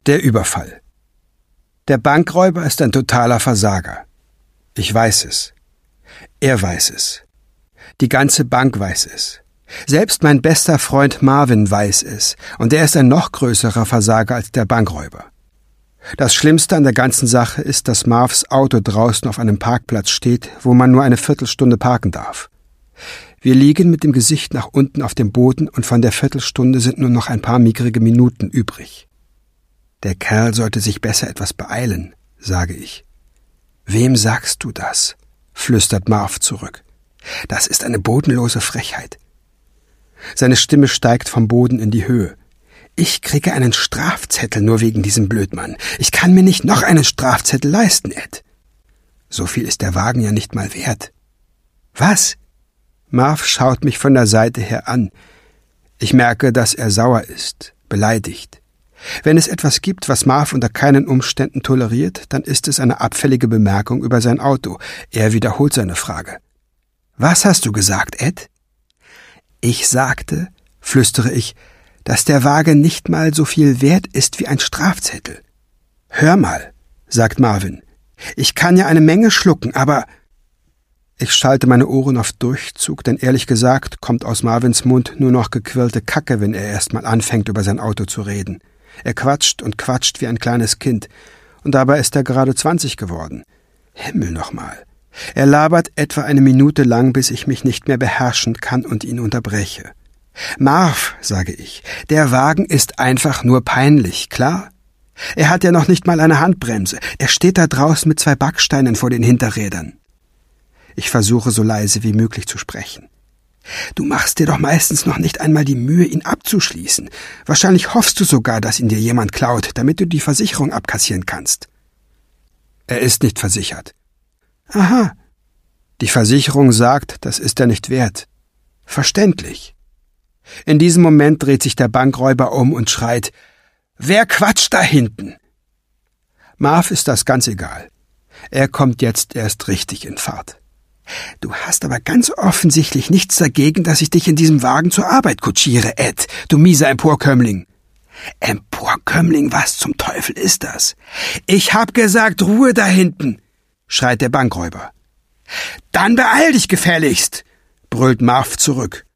Der Überfall. Der Bankräuber ist ein totaler Versager. Ich weiß es. Er weiß es. Die ganze Bank weiß es. Selbst mein bester Freund Marvin weiß es, und er ist ein noch größerer Versager als der Bankräuber. Das Schlimmste an der ganzen Sache ist, dass Marvs Auto draußen auf einem Parkplatz steht, wo man nur eine Viertelstunde parken darf. Wir liegen mit dem Gesicht nach unten auf dem Boden und von der Viertelstunde sind nur noch ein paar mickrige Minuten übrig. Der Kerl sollte sich besser etwas beeilen, sage ich. Wem sagst du das? Flüstert Marv zurück. Das ist eine bodenlose Frechheit. Seine Stimme steigt vom Boden in die Höhe. Ich kriege einen Strafzettel nur wegen diesem Blödmann. Ich kann mir nicht noch einen Strafzettel leisten, Ed. So viel ist der Wagen ja nicht mal wert. Was? Marv schaut mich von der Seite her an. Ich merke, dass er sauer ist, beleidigt. Wenn es etwas gibt, was Marv unter keinen Umständen toleriert, dann ist es eine abfällige Bemerkung über sein Auto. Er wiederholt seine Frage. Was hast du gesagt, Ed? Ich sagte, flüstere ich, dass der Wagen nicht mal so viel wert ist wie ein Strafzettel. Hör mal, sagt Marvin. Ich kann ja eine Menge schlucken, aber... Ich schalte meine Ohren auf Durchzug, denn ehrlich gesagt kommt aus Marvins Mund nur noch gequirlte Kacke, wenn er erst mal anfängt, über sein Auto zu reden. Er quatscht und quatscht wie ein kleines Kind. Und dabei ist er gerade 20 geworden. Himmel nochmal. Er labert etwa eine Minute lang, bis ich mich nicht mehr beherrschen kann und ihn unterbreche. Marv, sage ich, der Wagen ist einfach nur peinlich, klar? Er hat ja noch nicht mal eine Handbremse. Er steht da draußen mit 2 Backsteinen vor den Hinterrädern. Ich versuche so leise wie möglich zu sprechen. Du machst dir doch meistens noch nicht einmal die Mühe, ihn abzuschließen. Wahrscheinlich hoffst du sogar, dass ihn dir jemand klaut, damit du die Versicherung abkassieren kannst. Er ist nicht versichert. Aha. Die Versicherung sagt, das ist er nicht wert. Verständlich. In diesem Moment dreht sich der Bankräuber um und schreit, »Wer quatscht da hinten?« Marv ist das ganz egal. Er kommt jetzt erst richtig in Fahrt. »Du hast aber ganz offensichtlich nichts dagegen, dass ich dich in diesem Wagen zur Arbeit kutschiere, Ed, du mieser Emporkömmling.« »Emporkömmling, was zum Teufel ist das?« »Ich hab gesagt, Ruhe da hinten«, schreit der Bankräuber. »Dann beeil dich gefälligst«, brüllt Marv zurück.